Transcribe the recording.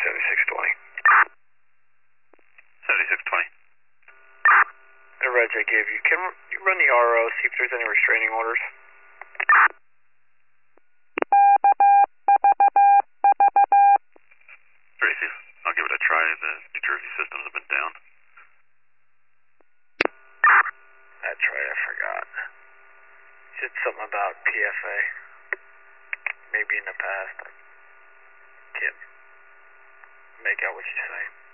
7620. 7620. The reg I gave you, can you run the RO, see if there's any restraining orders? Tracy, I'll give it a try. The New Jersey systems have been down. That's right, I forgot. You said something about PFA. Maybe in the past. I can't make out what you're saying.